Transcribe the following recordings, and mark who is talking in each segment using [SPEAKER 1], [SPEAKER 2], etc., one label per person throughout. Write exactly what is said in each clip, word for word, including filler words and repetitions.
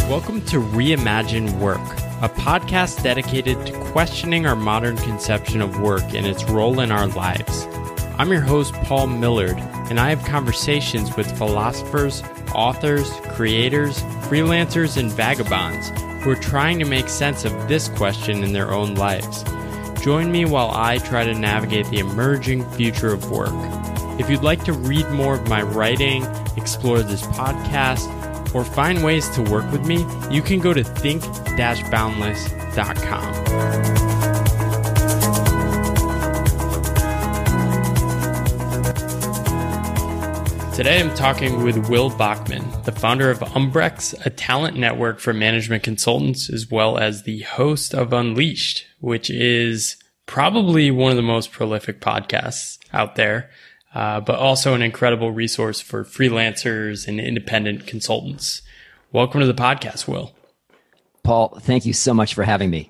[SPEAKER 1] Welcome to Reimagine Work, a podcast dedicated to questioning our modern conception of work and its role in our lives. I'm your host, Paul Millard, and I have conversations with philosophers, authors, creators, freelancers, and vagabonds who are trying to make sense of this question in their own lives. Join me while I try to navigate the emerging future of work. If you'd like to read more of my writing, explore this podcast, or find ways to work with me, you can go to think dash boundless dot com. Today I'm talking with Will Bachman, the founder of Umbrex, a talent network for management consultants, as well as the host of Unleashed, which is probably one of the most prolific podcasts out there. Uh, but also an incredible resource for freelancers and independent consultants. Welcome to the podcast, Will.
[SPEAKER 2] Paul, thank you so much for having me.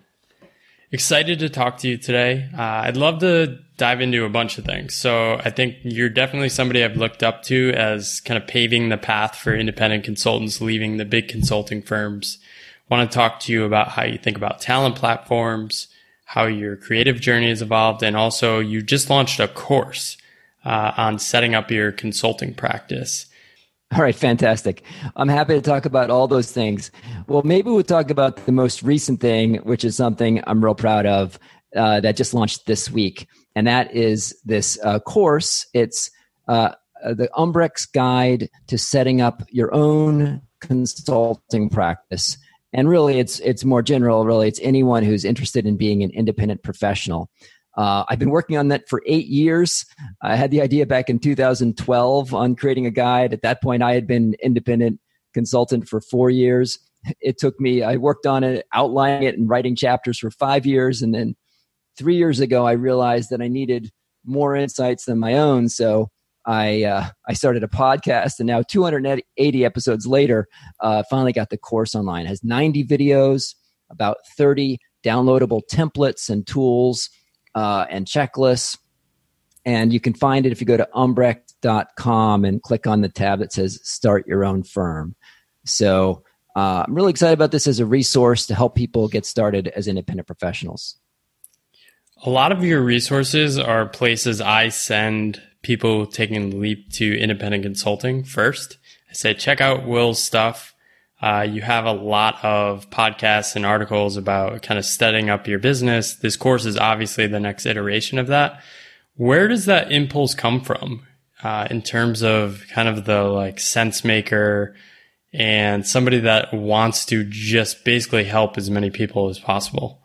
[SPEAKER 1] Excited to talk to you today. Uh, I'd love to dive into a bunch of things. So I think you're definitely somebody I've looked up to as kind of paving the path for independent consultants leaving the big consulting firms. I want to talk to you about how you think about talent platforms, how your creative journey has evolved, and also you just launched a course Uh, on setting up your consulting practice.
[SPEAKER 2] All right, fantastic. I'm happy to talk about all those things. Well, maybe we'll talk about the most recent thing, which is something I'm real proud of uh, that just launched this week. And that is this uh, course. It's uh, the Umbrex Guide to Setting Up Your Own Consulting Practice. And really, it's it's more general. Really, it's anyone who's interested in being an independent professional. Uh, I've been working on that for eight years. I had the idea back in two thousand twelve on creating a guide. At that point, I had been independent consultant for four years. It took me, I worked on it, outlining it and writing chapters for five years. And then three years ago, I realized that I needed more insights than my own. So I uh, I started a podcast, and now two hundred eighty episodes later, uh, finally got the course online. It has ninety videos, about thirty downloadable templates and tools, Uh, and checklists. And you can find it if you go to umbrex dot com and click on the tab that says Start Your Own Firm. So uh, I'm really excited about this as a resource to help people get started as independent professionals.
[SPEAKER 1] A lot of your resources are places I send people taking the leap to independent consulting first. I say, check out Will's stuff. Uh, you have a lot of podcasts and articles about kind of setting up your business. This course is obviously the next iteration of that. Where does that impulse come from uh, in terms of kind of the like sense maker and somebody that wants to just basically help as many people as possible?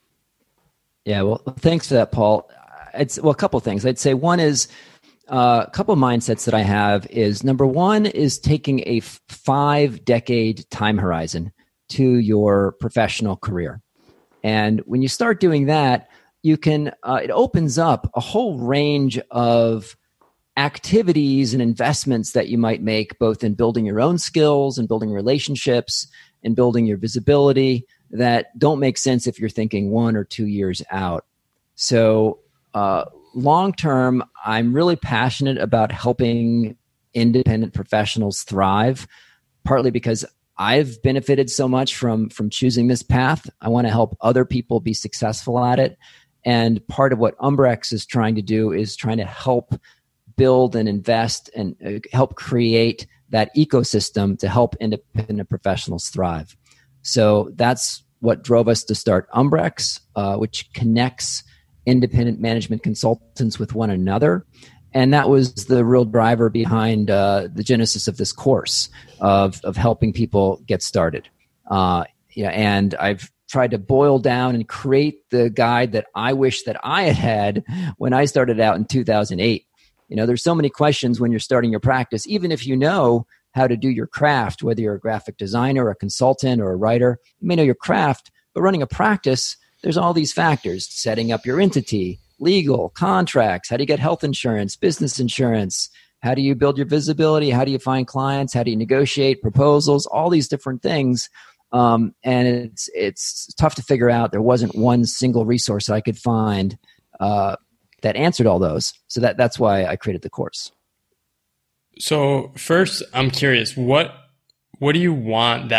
[SPEAKER 2] Yeah, well, thanks for that, Paul. It's well, a couple of things. I'd say one is, Uh, a couple of mindsets that I have is, number one is taking a f- five decade time horizon to your professional career. And when you start doing that, you can, uh, it opens up a whole range of activities and investments that you might make, both in building your own skills and building relationships and building your visibility, that don't make sense if you're thinking one or two years out. So, uh, long term, I'm really passionate about helping independent professionals thrive, partly because I've benefited so much from, from choosing this path. I want to help other people be successful at it. And part of what Umbrex is trying to do is trying to help build and invest and uh, help create that ecosystem to help independent professionals thrive. So that's what drove us to start Umbrex, uh, which connects independent management consultants with one another. And that was the real driver behind uh, the genesis of this course of, of helping people get started. Uh, yeah, and I've tried to boil down and create the guide that I wish that I had had when I started out in two thousand eight. You know, there's so many questions when you're starting your practice, even if you know how to do your craft, whether you're a graphic designer, a consultant, or a writer, you may know your craft, but running a practice, there's all these factors: setting up your entity, legal, contracts, how do you get health insurance, business insurance, how do you build your visibility, how do you find clients, how do you negotiate proposals, all these different things. Um, and it's it's tough to figure out. There wasn't one single resource I could find uh, that answered all those. So that that's why I created the course.
[SPEAKER 1] So first, I'm curious, what what do you want that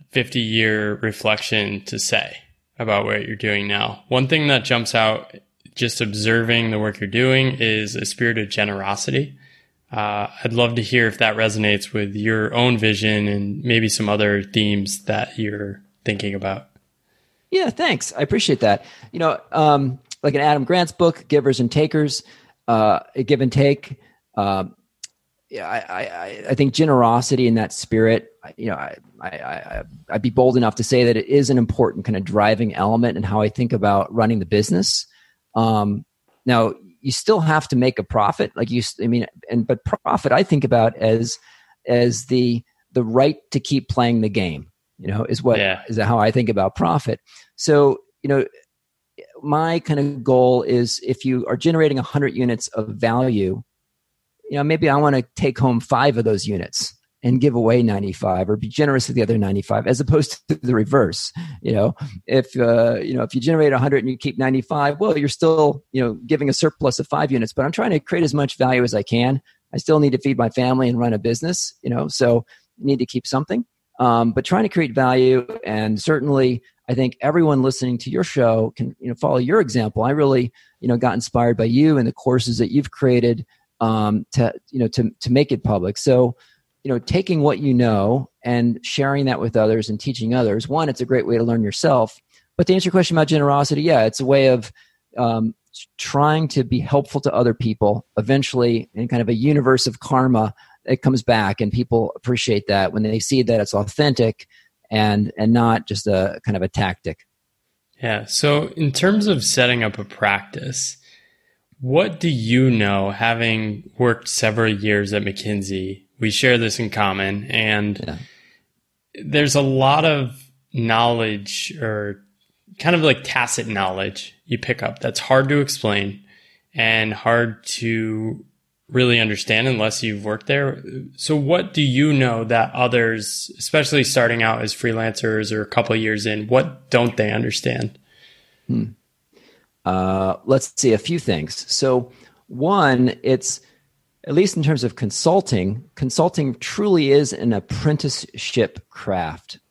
[SPEAKER 1] fifty year reflection to say about what you're doing now. One thing that jumps out just observing the work you're doing is a spirit of generosity. Uh, I'd love to hear if that resonates with your own vision and maybe some other themes that you're thinking about.
[SPEAKER 2] Yeah, thanks. I appreciate that. You know, um, like in Adam Grant's book, Givers and Takers, uh, Give and Take. Um, yeah, I, I, I think generosity in that spirit, you know, I, I, I, I'd be bold enough to say that it is an important kind of driving element in how I think about running the business. Um, now, you still have to make a profit, like you. I mean, and but profit I think about as as the the right to keep playing the game. You know, is what yeah. is how I think about profit. So, you know, my kind of goal is if you are generating one hundred units of value, you know, maybe I want to take home five of those units and give away ninety-five, or be generous with the other ninety-five, as opposed to the reverse. You know, if, uh, you know, if you generate one hundred and you keep ninety-five, well, you're still, you know, giving a surplus of five units, but I'm trying to create as much value as I can. I still need to feed my family and run a business, you know, so you need to keep something. Um, but trying to create value, and certainly I think everyone listening to your show can, you know, follow your example. I really, you know, got inspired by you and the courses that you've created, um, to, you know, to, to make it public. So, you know, taking what you know and sharing that with others and teaching others, one, it's a great way to learn yourself. But to answer your question about generosity, yeah, it's a way of um, trying to be helpful to other people. Eventually, in kind of a universe of karma, it comes back, and people appreciate that when they see that it's authentic and and not just a kind of a tactic.
[SPEAKER 1] Yeah. So in terms of setting up a practice, what do you know, having worked several years at McKinsey? We share this in common, and yeah. there's a lot of knowledge, or kind of like tacit knowledge, you pick up that's hard to explain and hard to really understand unless you've worked there. So what do you know that others, especially starting out as freelancers or a couple of years in, what don't they understand?
[SPEAKER 2] Hmm. Uh, let's see, a few things. So one, it's, at least in terms of consulting, consulting truly is an apprenticeship craft.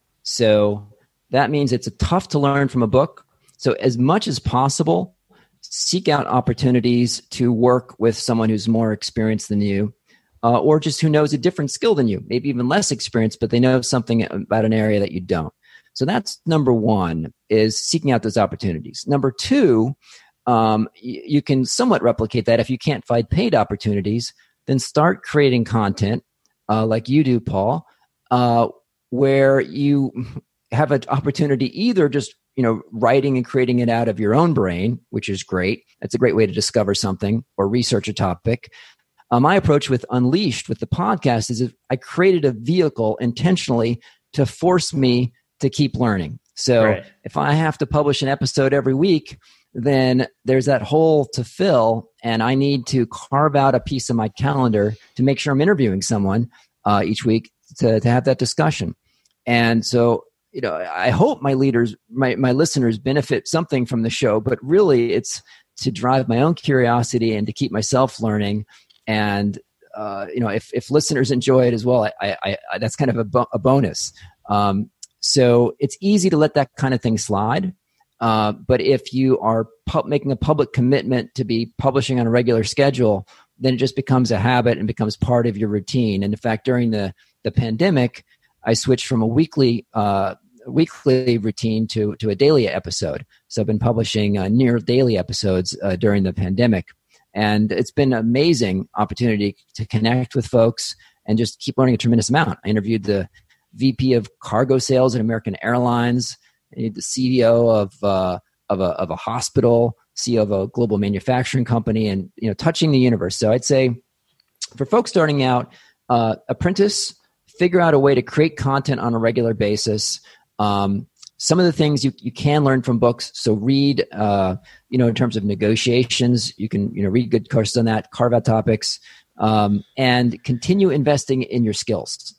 [SPEAKER 2] So that means it's a tough to learn from a book. So as much as possible, seek out opportunities to work with someone who's more experienced than you, uh, or just who knows a different skill than you, maybe even less experienced, but they know something about an area that you don't. So that's number one, is seeking out those opportunities. Number two, Um, you, you can somewhat replicate that. If you can't find paid opportunities, then start creating content uh, like you do, Paul, uh, where you have an opportunity either just, you know, writing and creating it out of your own brain, which is great. That's a great way to discover something or research a topic. Uh, my approach with Unleashed, with the podcast, is I created a vehicle intentionally to force me to keep learning. So right. if I have to publish an episode every week, then there's that hole to fill, and I need to carve out a piece of my calendar to make sure I'm interviewing someone uh, each week to, to have that discussion. And so, you know, I hope my leaders, my, my listeners benefit something from the show, but really it's to drive my own curiosity and to keep myself learning. And, uh, you know, if, if listeners enjoy it as well, I, I, I that's kind of a, bo- a bonus. Um, so it's easy to let that kind of thing slide. Uh, but if you are pu- making a public commitment to be publishing on a regular schedule, then it just becomes a habit and becomes part of your routine. And in fact, during the, the pandemic, I switched from a weekly uh, weekly routine to to a daily episode. So I've been publishing uh, near daily episodes uh, during the pandemic. And it's been an amazing opportunity to connect with folks and just keep learning a tremendous amount. I interviewed the V P of cargo sales at American Airlines, the C E O of uh, of a of a hospital, C E O of a global manufacturing company, and you know, touching the universe. So I'd say for folks starting out, uh, apprentice, figure out a way to create content on a regular basis. Um, some of the things you, you can learn from books. So read, uh, you know, in terms of negotiations, you can you know read good courses on that, carve out topics, um, and continue investing in your skills.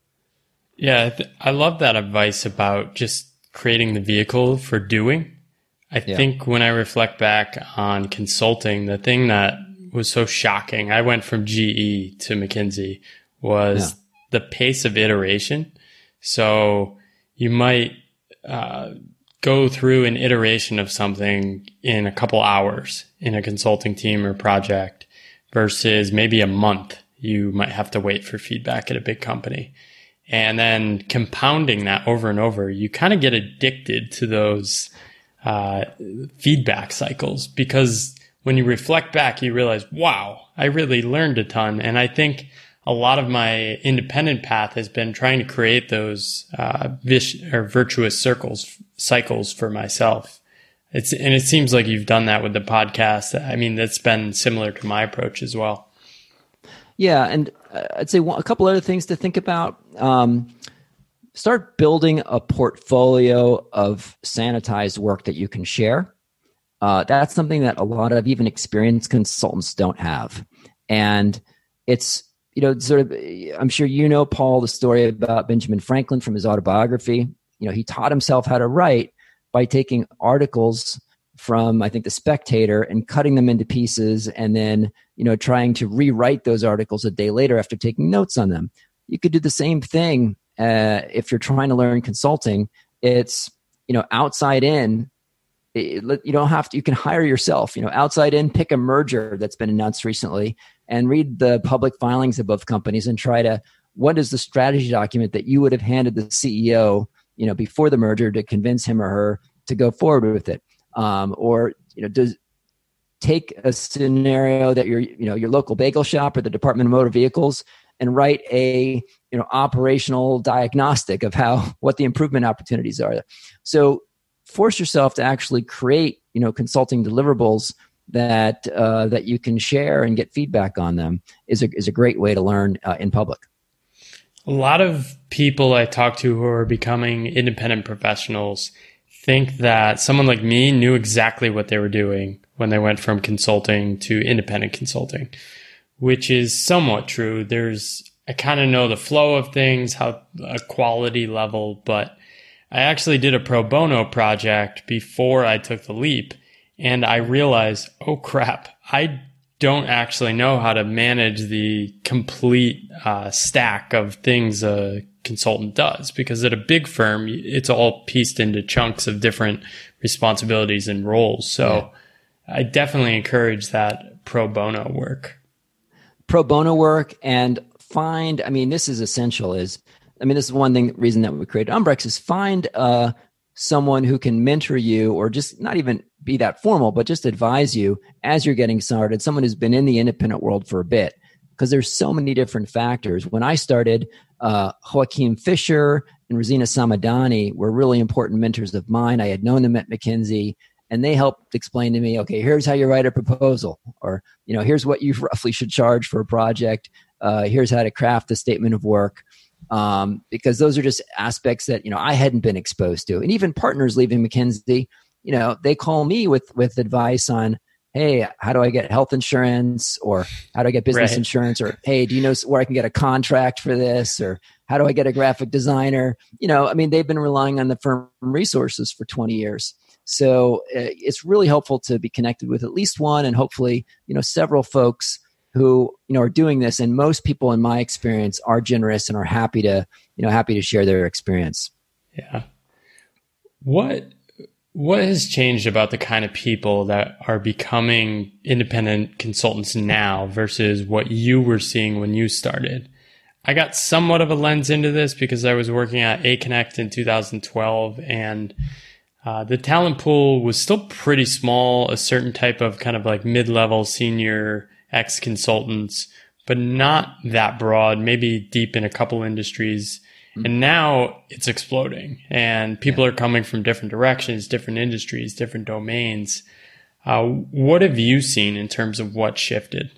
[SPEAKER 1] Yeah, I, th- I love that advice about just creating the vehicle for doing. I yeah. think when I reflect back on consulting, the thing that was so shocking, I went from G E to McKinsey, was yeah. the pace of iteration. So you might uh, go through an iteration of something in a couple hours in a consulting team or project versus maybe a month you might have to wait for feedback at a big company. And then compounding that over and over, you kind of get addicted to those uh, feedback cycles, because when you reflect back, you realize, wow, I really learned a ton. And I think a lot of my independent path has been trying to create those uh, vish- or virtuous circles, cycles for myself. It's and it seems like you've done that with the podcast. I mean, that's been similar to my approach as well.
[SPEAKER 2] Yeah, and I'd say one, a couple other things to think about. Um, start building a portfolio of sanitized work that you can share. Uh, that's something that a lot of even experienced consultants don't have. And it's, you know, sort of, I'm sure you know, Paul, the story about Benjamin Franklin from his autobiography. You know, he taught himself how to write by taking articles from, I think, The Spectator and cutting them into pieces and then, you know, trying to rewrite those articles a day later after taking notes on them. You could do the same thing uh, if you're trying to learn consulting. It's, you know, outside in. It, you don't have to, you can hire yourself, you know, outside in, pick a merger that's been announced recently and read the public filings of both companies and try to, what is the strategy document that you would have handed the C E O, you know, before the merger to convince him or her to go forward with it? Um, or, you know, does take a scenario that your, you know, your local bagel shop or the Department of Motor Vehicles and write a, you know, operational diagnostic of how, what the improvement opportunities are. So force yourself to actually create, you know, consulting deliverables that, uh, that you can share and get feedback on them is a, is a great way to learn uh, in public.
[SPEAKER 1] A lot of people I talk to who are becoming independent professionals think that someone like me knew exactly what they were doing when they went from consulting to independent consulting, which is somewhat true. There's, I kind of know the flow of things, how a quality level, but I actually did a pro bono project before I took the leap, and I realized, oh crap, I don't actually know how to manage the complete uh, stack of things a consultant does, because at a big firm, it's all pieced into chunks of different responsibilities and roles. So yeah. I definitely encourage that pro bono work.
[SPEAKER 2] Pro bono work, and find, I mean, this is essential, is, I mean, this is one thing, reason that we created Umbrex is find uh, someone who can mentor you, or just not even be that formal, but just advise you as you're getting started, someone who's been in the independent world for a bit, because there's so many different factors. When I started, uh, Joaquin Fisher and Rosina Samadani were really important mentors of mine. I had known them at McKinsey, and they helped explain to me, okay, here's how you write a proposal, or, you know, here's what you roughly should charge for a project. Uh, here's how to craft a statement of work. Um, because those are just aspects that, you know, I hadn't been exposed to. And even partners leaving McKinsey, you know, they call me with, with advice on, hey, how do I get health insurance, or how do I get business right. insurance, or, hey, do you know where I can get a contract for this, or how do I get a graphic designer? You know, I mean, they've been relying on the firm resources for twenty years. So uh, it's really helpful to be connected with at least one, and hopefully, you know, several folks who, you know, are doing this. And most people in my experience are generous and are happy to, you know, happy to share their experience.
[SPEAKER 1] Yeah. What, what has changed about the kind of people that are becoming independent consultants now versus what you were seeing when you started? I got somewhat of a lens into this because I was working at A Connect in two thousand twelve, and uh, the talent pool was still pretty small, a certain type of kind of like mid-level senior ex-consultants, but not that broad, maybe deep in a couple industries. Mm-hmm. And now it's exploding, and people yeah. are coming from different directions, different industries, different domains. Uh, what have you seen in terms of what shifted?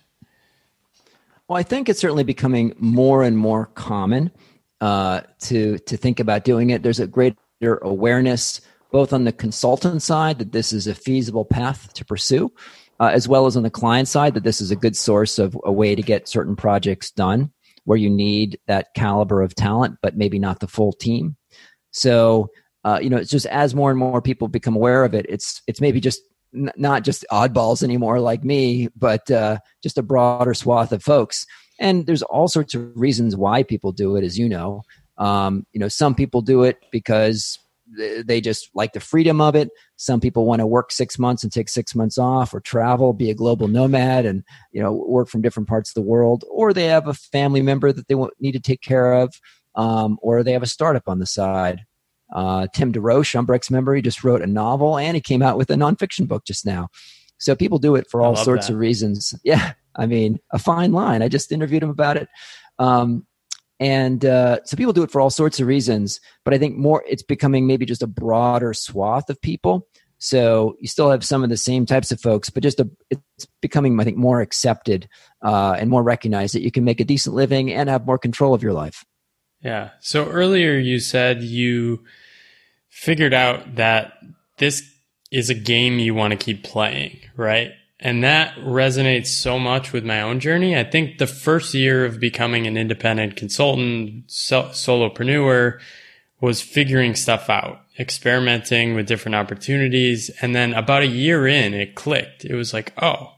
[SPEAKER 2] Well, I think it's certainly becoming more and more common uh, to, to think about doing it. There's a greater awareness, both on the consultant side, that this is a feasible path to pursue, Uh, as well as on the client side, that this is a good source of a way to get certain projects done where you need that caliber of talent, but maybe not the full team. So, uh, you know, it's just as more and more people become aware of it, it's it's maybe just n- not just oddballs anymore like me, but uh, just a broader swath of folks. And there's all sorts of reasons why people do it, as you know. Um, you know, some people do it because they just like the freedom of it. Some people want to work six months and take six months off, or travel, be a global nomad, and you know, work from different parts of the world. Or they have a family member that they need to take care of, um, or they have a startup on the side. Uh, Tim DeRoche, Umbrex member, he just wrote a novel, and he came out with a nonfiction book just now. So people do it for all sorts
[SPEAKER 1] that.
[SPEAKER 2] of reasons. Yeah, I mean, a fine line. I just interviewed him about it. Um, And uh, so people do it for all sorts of reasons, but I think more it's becoming maybe just a broader swath of people. So you still have some of the same types of folks, but just a, it's becoming, I think, more accepted uh, and more recognized that you can make a decent living and have more control of your life.
[SPEAKER 1] Yeah. So earlier you said you figured out that this is a game you want to keep playing, right? And that resonates so much with my own journey. I think the first year of becoming an independent consultant, so- solopreneur, was figuring stuff out, experimenting with different opportunities. And then about a year in, it clicked. It was like, oh,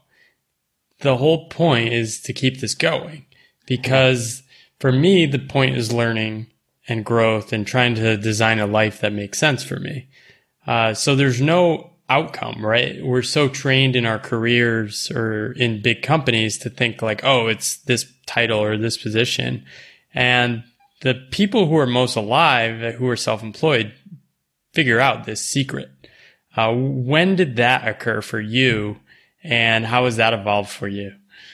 [SPEAKER 1] the whole point is to keep this going. Because for me, the point is learning and growth and trying to design a life that makes sense for me. Uh, so there's no outcome, right? We're so trained in our careers or in big companies to think like, oh, it's this title or this position. And the people who are most alive, who are self-employed, figure out this secret. Uh, when did that occur for you, and how has that evolved for you?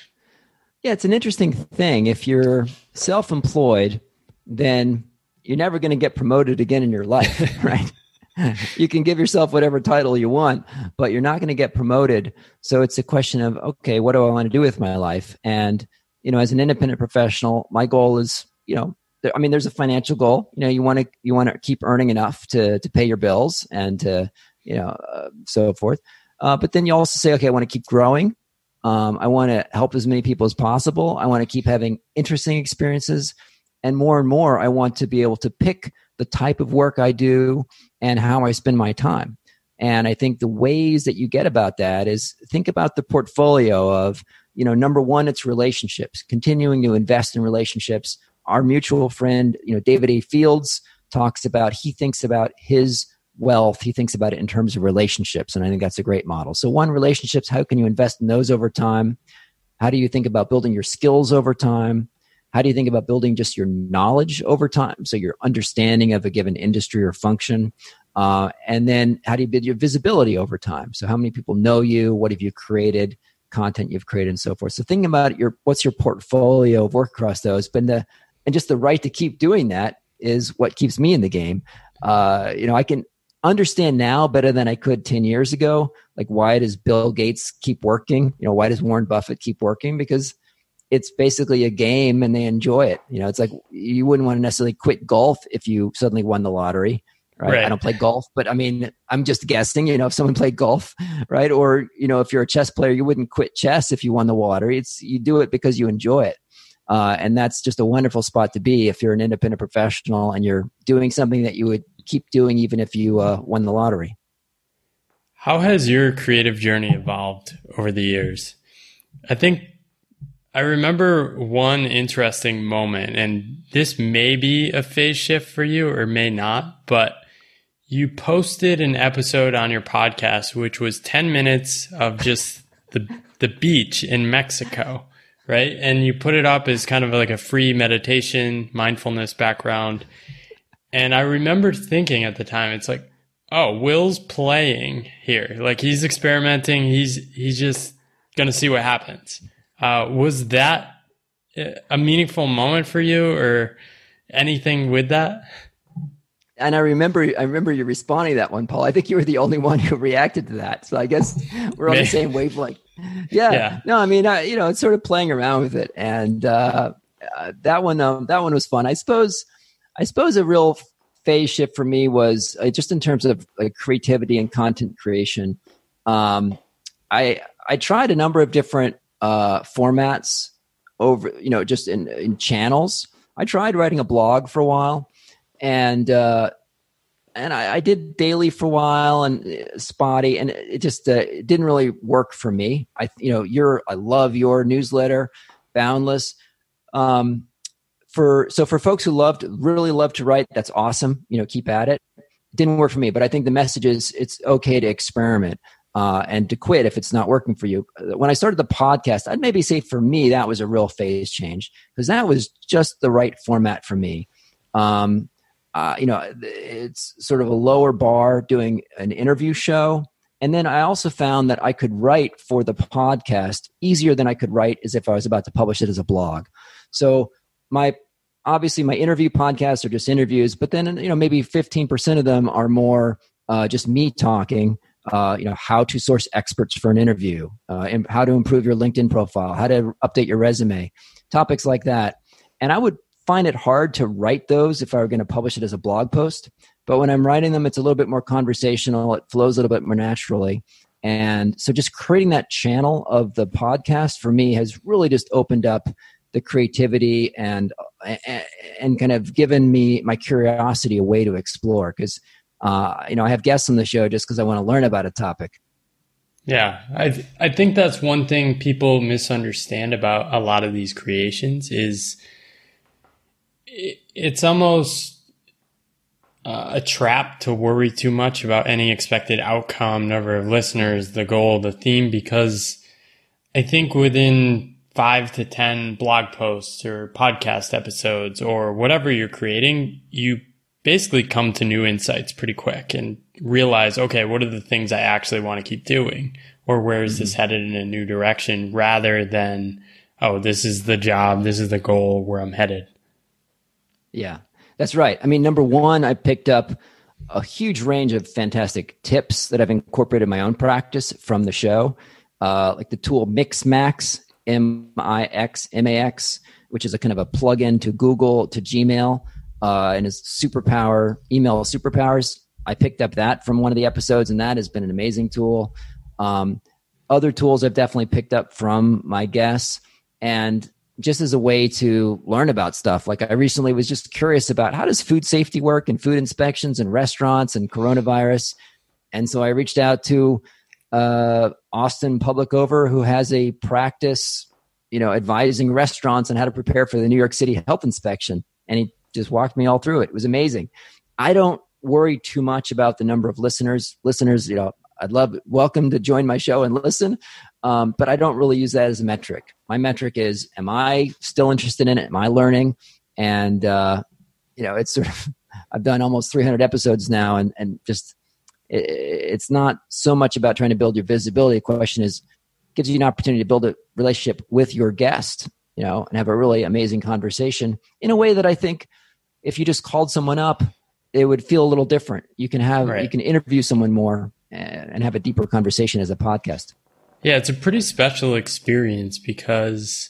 [SPEAKER 2] Yeah, it's an interesting thing. If you're self-employed, then you're never going to get promoted again in your life, right? You can give yourself whatever title you want, but you're not going to get promoted. So it's a question of, okay, what do I want to do with my life? And, you know, as an independent professional, my goal is, you know, I mean, there's a financial goal. You know, you want to you want to keep earning enough to to pay your bills and to, you know, uh, so forth. Uh, but then you also say, okay, I want to keep growing. Um, I want to help as many people as possible. I want to keep having interesting experiences. And more and more, I want to be able to pick the type of work I do and how I spend my time. And I think the ways that you get about that is think about the portfolio of, you know, number one, it's relationships, continuing to invest in relationships. Our mutual friend, you know, David A. Fields talks about, he thinks about his wealth. He thinks about it in terms of relationships. And I think that's a great model. So one, relationships, how can you invest in those over time? How do you think about building your skills over time? How do you think about building just your knowledge over time? So your understanding of a given industry or function. Uh, and then how do you build your visibility over time? So how many people know you? What have you created? Content you've created and so forth. So thinking about your, what's your portfolio of work across those, but the, and just the right to keep doing that is what keeps me in the game. Uh, you know, I can understand now better than I could ten years ago. Like, why does Bill Gates keep working? You know, why does Warren Buffett keep working? Because it's basically a game and they enjoy it. You know, it's like you wouldn't want to necessarily quit golf if you suddenly won the lottery, right? right? I don't play golf, but I mean, I'm just guessing, you know, if someone played golf, right? Or, you know, if you're a chess player, you wouldn't quit chess if you won the lottery. It's, you do it because you enjoy it. Uh, and that's just a wonderful spot to be if you're an independent professional and you're doing something that you would keep doing even if you uh, won the lottery.
[SPEAKER 1] How has your creative journey evolved over the years? I think I remember one interesting moment, and this may be a phase shift for you or may not, but you posted an episode on your podcast, which was ten minutes of just the the beach in Mexico, right? And you put it up as kind of like a free meditation, mindfulness background. And I remember thinking at the time, it's like, oh, Will's playing here. Like, he's experimenting. He's, he's just going to see what happens. Uh, was that a meaningful moment for you or anything with that?
[SPEAKER 2] And I remember, I remember you responding to that one, Paul. I think you were the only one who reacted to that. So I guess we're on the same wavelength. Yeah. yeah. No, I mean, I, you know, it's sort of playing around with it. And, uh, uh that one, um, that one was fun. I suppose, I suppose a real phase shift for me was uh, just in terms of like creativity and content creation. Um, I, I tried a number of different, uh, formats over, you know, just in, in channels. I tried writing a blog for a while, and, uh, and I, I did daily for a while and uh, spotty, and it just, uh, it didn't really work for me. I, you know, your, I love your newsletter, Boundless. Um, for so for folks who loved really love to write, that's awesome. You know, keep at it. It didn't work for me, but I think the message is it's okay to experiment uh, and to quit if it's not working for you. When I started the podcast, I'd maybe say for me that was a real phase change because that was just the right format for me. Um, uh, you know, it's sort of a lower bar doing an interview show. And then I also found that I could write for the podcast easier than I could write as if I was about to publish it as a blog. So my obviously my interview podcasts are just interviews, but then you know maybe fifteen percent of them are more uh, just me talking. Uh, you know how to source experts for an interview, uh, and how to improve your LinkedIn profile, how to update your resume, topics like that. And I would find it hard to write those if I were going to publish it as a blog post. But when I'm writing them, it's a little bit more conversational. It flows a little bit more naturally. And so just creating that channel of the podcast for me has really just opened up the creativity and and kind of given me my curiosity a way to explore. Because, uh, you know, I have guests on the show just because I want to learn about a topic.
[SPEAKER 1] Yeah, I th- I think that's one thing people misunderstand about a lot of these creations is it, it's almost Uh, a trap to worry too much about any expected outcome, number of listeners, the goal, the theme, because I think within five to ten blog posts or podcast episodes or whatever you're creating, you basically come to new insights pretty quick and realize, okay, what are the things I actually want to keep doing? Or where is mm-hmm. this headed in a new direction rather than, oh, this is the job, this is the goal where I'm headed.
[SPEAKER 2] Yeah. That's right. I mean, number one, I picked up a huge range of fantastic tips that I've incorporated in my own practice from the show, uh, like the tool Mixmax, M I X M A X, which is a kind of a plug-in to Google, to Gmail, uh, and is superpower, email superpowers. I picked up that from one of the episodes, and that has been an amazing tool. Um, other tools I've definitely picked up from my guests, and just as a way to learn about stuff. Like I recently was just curious about how does food safety work and food inspections and restaurants and coronavirus. And so I reached out to uh, Austin Publicover, who has a practice, you know, advising restaurants on how to prepare for the New York City health inspection. And he just walked me all through it. It was amazing. I don't worry too much about the number of listeners. Listeners, you know, I'd love, welcome to join my show and listen. Um, but I don't really use that as a metric. My metric is, am I still interested in it? Am I learning? And, uh, you know, it's sort of, I've done almost three hundred episodes now, and, and just, it, it's not so much about trying to build your visibility. The question is, gives you an opportunity to build a relationship with your guest, you know, and have a really amazing conversation in a way that I think if you just called someone up, it would feel a little different. You can have, right. you can interview someone more and have a deeper conversation as a podcast.
[SPEAKER 1] Yeah, it's a pretty special experience because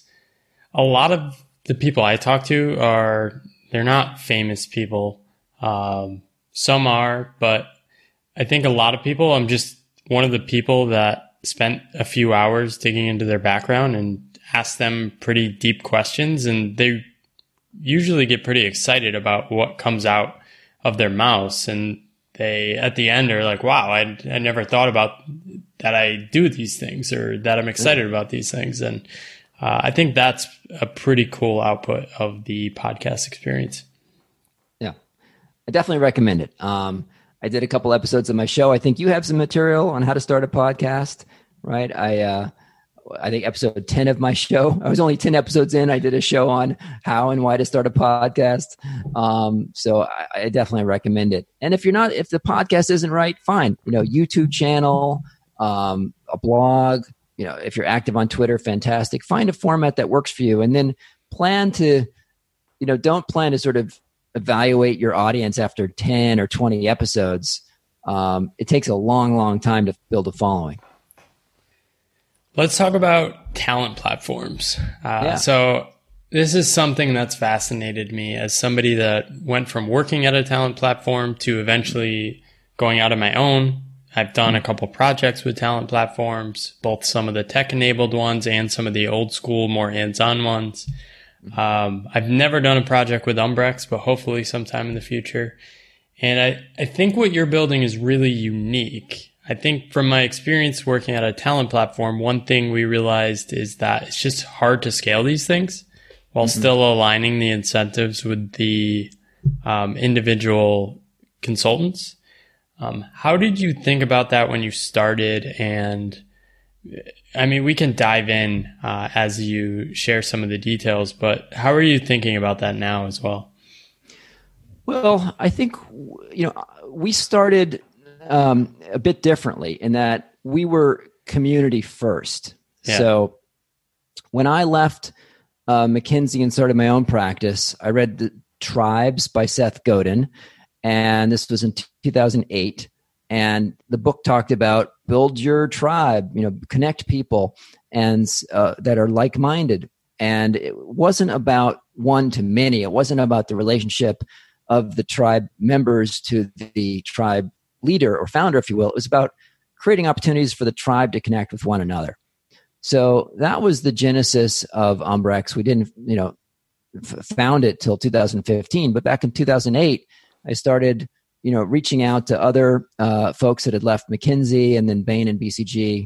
[SPEAKER 1] a lot of the people I talk to are, they're not famous people. Um, some are, but I think a lot of people, I'm just one of the people that spent a few hours digging into their background and asked them pretty deep questions. And they usually get pretty excited about what comes out of their mouths. And they, at the end, are like, wow, I, I never thought about that I do these things or that I'm excited about these things. And uh, I think that's a pretty cool output of the podcast experience.
[SPEAKER 2] Yeah, I definitely recommend it. Um, I did a couple episodes of my show. I think you have some material on how to start a podcast, right? I, uh, I think episode ten of my show, I was only ten episodes in. I did a show on how and why to start a podcast. Um, so I, I definitely recommend it. And if you're not, if the podcast isn't right, fine. You know, YouTube channel, um, a blog, you know, if you're active on Twitter, fantastic. Find a format that works for you, and then plan to, you know, don't plan to sort of evaluate your audience after ten or twenty episodes. Um, it takes a long, long time to build a following.
[SPEAKER 1] Let's talk about talent platforms. Uh,
[SPEAKER 2] yeah.
[SPEAKER 1] So this is something that's fascinated me as somebody that went from working at a talent platform to eventually going out on my own. I've done a couple projects with talent platforms, both some of the tech-enabled ones and some of the old school, more hands-on ones. Um, I've never done a project with Umbrex, but hopefully sometime in the future. And I, I think what you're building is really unique. I think from my experience working at a talent platform, one thing we realized is that it's just hard to scale these things while
[SPEAKER 2] Mm-hmm.
[SPEAKER 1] still aligning the incentives with the um, individual consultants. Um, how did you think about that when you started? And I mean, we can dive in uh, as you share some of the details, but how are you thinking about that now as well?
[SPEAKER 2] Well, I think, you know, we started um, a bit differently in that we were community first.
[SPEAKER 1] Yeah.
[SPEAKER 2] So when I left uh, McKinsey and started my own practice, I read The Tribes by Seth Godin, and this was in two thousand eight. And the book talked about build your tribe, you know, connect people and uh, that are like-minded. And it wasn't about one to many. It wasn't about the relationship of the tribe members to the tribe leader or founder, if you will. It was about creating opportunities for the tribe to connect with one another. So that was the genesis of Umbrex. We didn't, you know, f- found it till two thousand fifteen, but back in two thousand eight, I started, you know, reaching out to other uh, folks that had left McKinsey and then Bain and B C G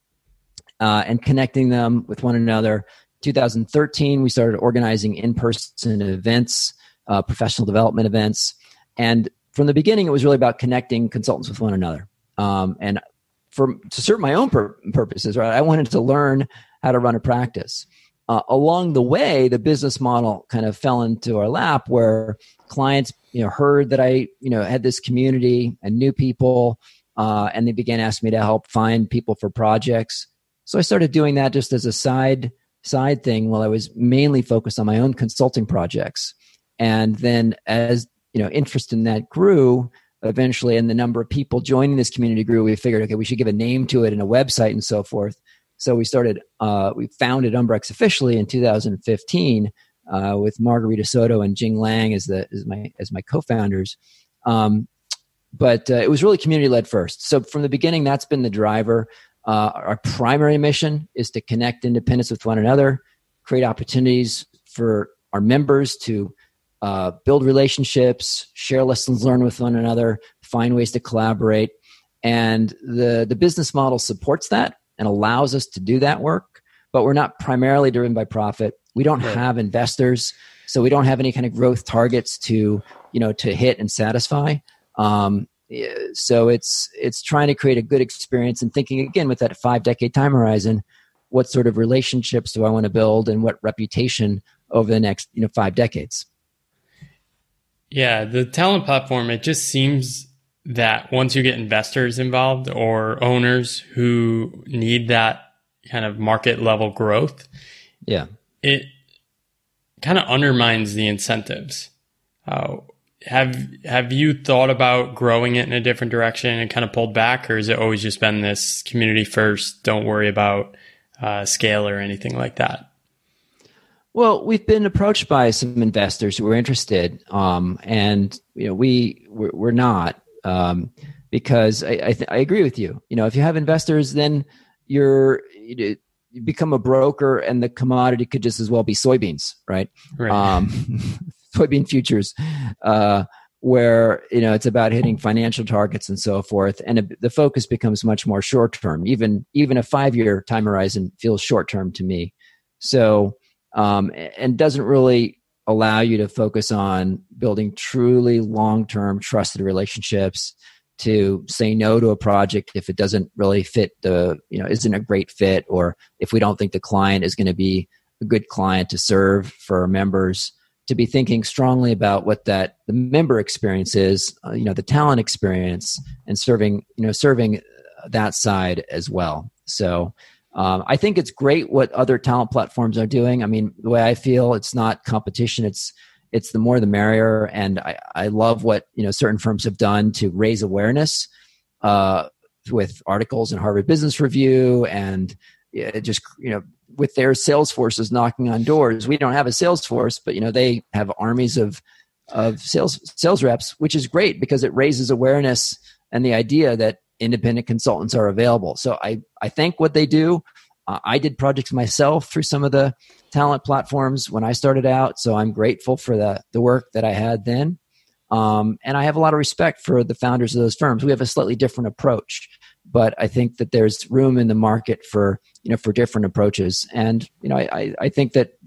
[SPEAKER 2] uh, and connecting them with one another. two thousand thirteen, we started organizing in-person events, uh, professional development events. And from the beginning, it was really about connecting consultants with one another. Um, and for to serve my own pur- purposes, right? I wanted to learn how to run a practice. Uh, along the way, the business model kind of fell into our lap where clients, you know, heard that I, you know, had this community and knew people, uh, and they began asking me to help find people for projects. So I started doing that just as a side side thing while I was mainly focused on my own consulting projects. And then as, you know, interest in that grew eventually, and the number of people joining this community grew, we figured, okay, we should give a name to it and a website and so forth. So we started, uh, we founded Umbrex officially in two thousand fifteen uh, with Margarita Soto and Jing Lang as the as my as my co-founders. Um, but uh, it was really community led first. So from the beginning, that's been the driver. Uh, our primary mission is to connect independents with one another, create opportunities for our members to uh, build relationships, share lessons learned with one another, find ways to collaborate, and the the business model supports that and allows us to do that work, but we're not primarily driven by profit. We don't right. have investors, so we don't have any kind of growth targets to, you know, to hit and satisfy. Um, so it's it's trying to create a good experience and thinking again with that five decade time horizon. What sort of relationships do I want to build, and what reputation over the next, you know, five decades?
[SPEAKER 1] Yeah, the talent platform. It just seems that once you get investors involved or owners who need that kind of market level growth,
[SPEAKER 2] yeah,
[SPEAKER 1] it kind of undermines the incentives. Uh, have have you thought about growing it in a different direction and kind of pulled back, or has it always just been this community first, don't worry about uh, scale or anything like that?
[SPEAKER 2] Well, we've been approached by some investors who are interested, um, and you know, we we're, we're not. Um, because I I, th- I agree with you. You know, if you have investors, then you're you, you become a broker, and the commodity could just as well be soybeans, right?
[SPEAKER 1] Right.
[SPEAKER 2] Um, soybean futures, uh, where you know it's about hitting financial targets and so forth, and it, the focus becomes much more short term. Even even a five year time horizon feels short term to me. So um, and doesn't really allow you to focus on building truly long-term trusted relationships, to say no to a project if it doesn't really fit the, you know, isn't a great fit, or if we don't think the client is going to be a good client to serve for our members, to be thinking strongly about what that the member experience is, uh, you know, the talent experience, and serving, you know, serving that side as well. So Um, I think it's great what other talent platforms are doing. I mean, the way I feel, it's not competition. It's it's the more the merrier. And I, I love what, you know, certain firms have done to raise awareness uh, with articles in Harvard Business Review, and it just, you know, with their sales forces knocking on doors. We don't have a sales force, but you know, they have armies of of sales sales reps, which is great because it raises awareness and the idea that independent consultants are available. So I, I thank what they do. Uh, I did projects myself through some of the talent platforms when I started out. So I'm grateful for the, the work that I had then. Um, and I have a lot of respect for the founders of those firms. We have a slightly different approach, but I think that there's room in the market for, you know, for different approaches. And, you know, I, I think that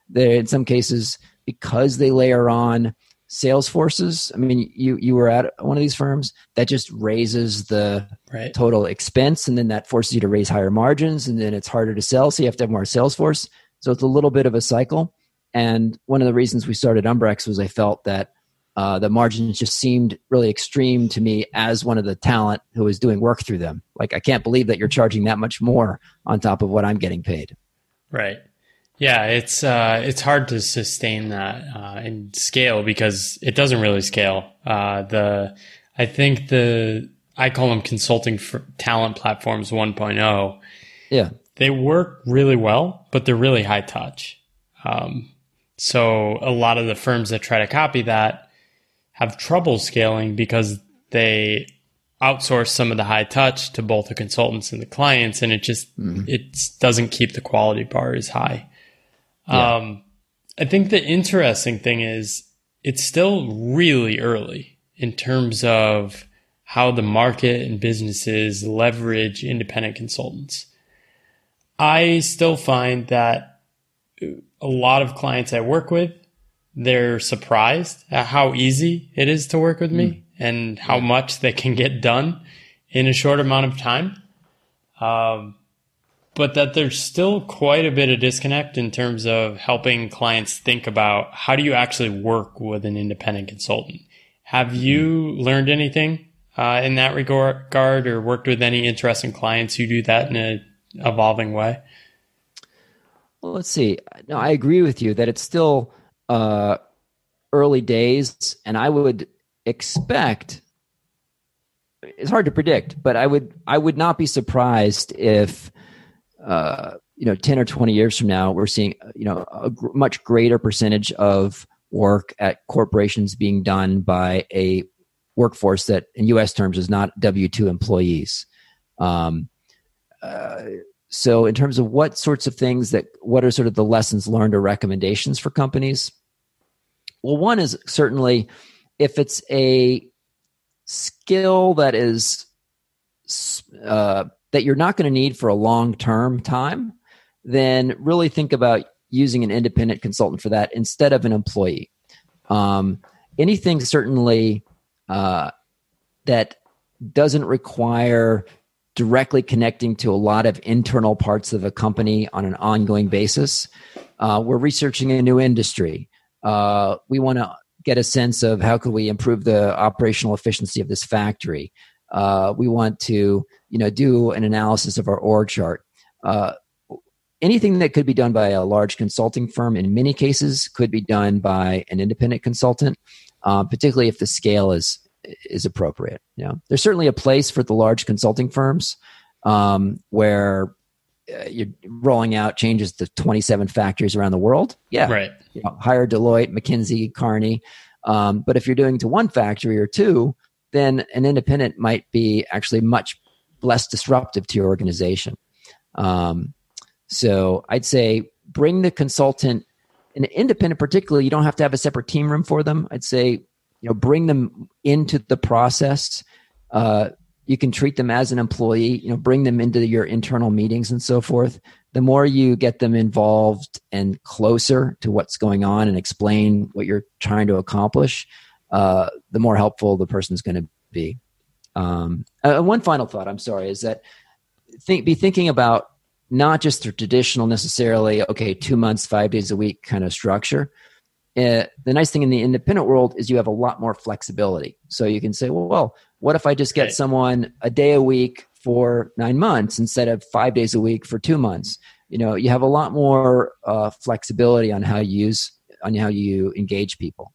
[SPEAKER 2] They, in some cases, because they layer on sales forces. I mean, you you were at one of these firms that just raises the
[SPEAKER 1] right.
[SPEAKER 2] total expense, and then that forces you to raise higher margins, and then it's harder to sell, so you have to have more sales force. So it's a little bit of a cycle. And one of the reasons we started Umbrex was I felt that uh, the margins just seemed really extreme to me as one of the talent who was doing work through them. Like, I can't believe that you're charging that much more on top of what I'm getting paid.
[SPEAKER 1] Right. Yeah, it's uh, it's hard to sustain that uh, and scale because it doesn't really scale. Uh, the I think the I call them consulting for talent platforms one point oh.
[SPEAKER 2] Yeah,
[SPEAKER 1] they work really well, but they're really high touch. Um, so a lot of the firms that try to copy that have trouble scaling because they outsource some of the high touch to both the consultants and the clients, and it just mm-hmm. it doesn't keep the quality bar as high. Yeah. Um, I think the interesting thing is it's still really early in terms of how the market and businesses leverage independent consultants. I still find that a lot of clients I work with, they're surprised at how easy it is to work with me mm. and how yeah. much they can get done in a short amount of time. Um, but that there's still quite a bit of disconnect in terms of helping clients think about how do you actually work with an independent consultant. Have you mm. learned anything uh, in that regard or worked with any interesting clients who do that in a evolving way?
[SPEAKER 2] Well, let's see. No, I agree with you that it's still uh, early days, and I would expect it's hard to predict, but I would I would not be surprised if uh, you know ten or twenty years from now we're seeing you know a gr- much greater percentage of work at corporations being done by a workforce that, in U S terms, is not W two employees. Um, uh, so in terms of what sorts of things that, what are sort of the lessons learned or recommendations for companies? Well, one is certainly if it's a skill that is uh, that you're not going to need for a long-term time, then really think about using an independent consultant for that instead of an employee. Um, anything certainly uh, that doesn't require directly connecting to a lot of internal parts of a company on an ongoing basis. Uh, we're researching a new industry. Uh, we want to get a sense of how could we improve the operational efficiency of this factory. Uh, we want to, you know, do an analysis of our org chart. Uh, anything that could be done by a large consulting firm, in many cases, could be done by an independent consultant, uh, particularly if the scale is is appropriate. You know, there's certainly a place for the large consulting firms um, where uh, you're rolling out changes to twenty-seven factories around the world. Yeah,
[SPEAKER 1] right.
[SPEAKER 2] You know, hire Deloitte, McKinsey, Carney. Um, but if you're doing to one factory or two, then an independent might be actually much less disruptive to your organization. Um, so I'd say bring the consultant, an independent particularly, you don't have to have a separate team room for them. I'd say, you know, bring them into the process. Uh, you can treat them as an employee, you know, bring them into your internal meetings and so forth. The more you get them involved and closer to what's going on and explain what you're trying to accomplish, uh, the more helpful the person's going to be. Um, uh, one final thought, I'm sorry, is that think, be thinking about not just the traditional necessarily, okay, two months, five days a week kind of structure. Uh, the nice thing in the independent world is you have a lot more flexibility. So you can say, well, well, what if I just get right. someone a day a week for nine months instead of five days a week for two months? You know, you have a lot more uh, flexibility on how you use, on how you engage people.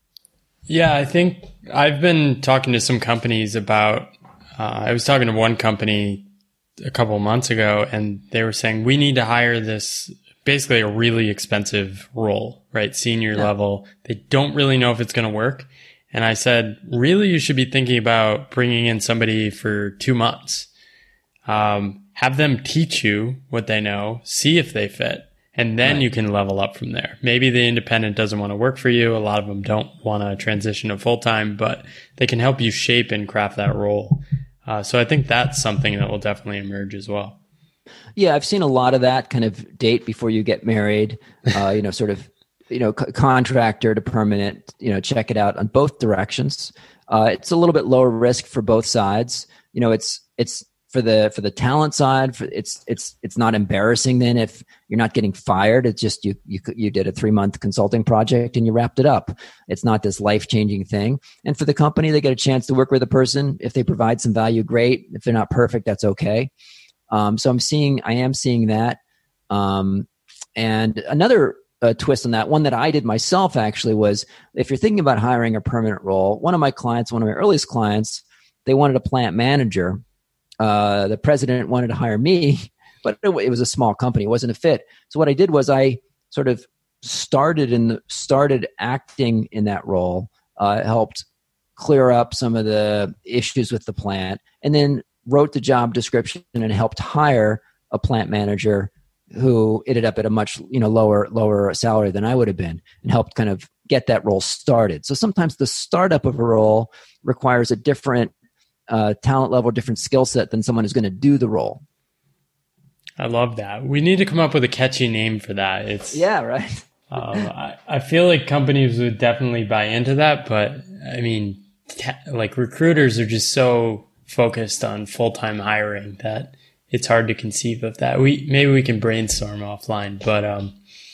[SPEAKER 1] Yeah, I think I've been talking to some companies about, uh, I was talking to one company a couple of months ago, and they were saying, we need to hire this basically a really expensive role, right? Senior yeah. level. They don't really know if it's going to work. And I said, really, you should be thinking about bringing in somebody for two months. Um, have them teach you what they know, see if they fit, and then right. you can level up from there. Maybe the independent doesn't want to work for you. A lot of them don't want to transition to full-time, but they can help you shape and craft that role. Uh, so I think that's something that will definitely emerge as well.
[SPEAKER 2] Yeah, I've seen a lot of that kind of date before you get married, uh, you know, sort of, you know, c- contractor to permanent, you know, check it out on both directions. Uh, it's a little bit lower risk for both sides. You know, it's, it's for the, for the talent side, for, it's, it's, it's not embarrassing then if you're not getting fired. It's just, you, you, you did a three month consulting project and you wrapped it up. It's not this life changing thing. And for the company, they get a chance to work with a person. If they provide some value, great. If they're not perfect, that's okay. Um, so I'm seeing, I am seeing that. Um, and another uh, twist on that, one that I did myself actually, was if you're thinking about hiring a permanent role, one of my clients, one of my earliest clients, they wanted a plant manager. Uh, the president wanted to hire me, but it, it was a small company. It wasn't a fit. So what I did was I sort of started in the, started acting in that role, uh, helped clear up some of the issues with the plant, and then wrote the job description and helped hire a plant manager who ended up at a much, you know, lower, lower salary than I would have been, and helped kind of get that role started. So sometimes the startup of a role requires a different uh, talent level, different skill set than someone who's going to do the role.
[SPEAKER 1] I love that. We need to come up with a catchy name for that. It's
[SPEAKER 2] yeah, right.
[SPEAKER 1] um, I, I feel like companies would definitely buy into that, but I mean, ta- like recruiters are just so focused on full-time hiring that it's hard to conceive of that. We maybe we can brainstorm offline, but um,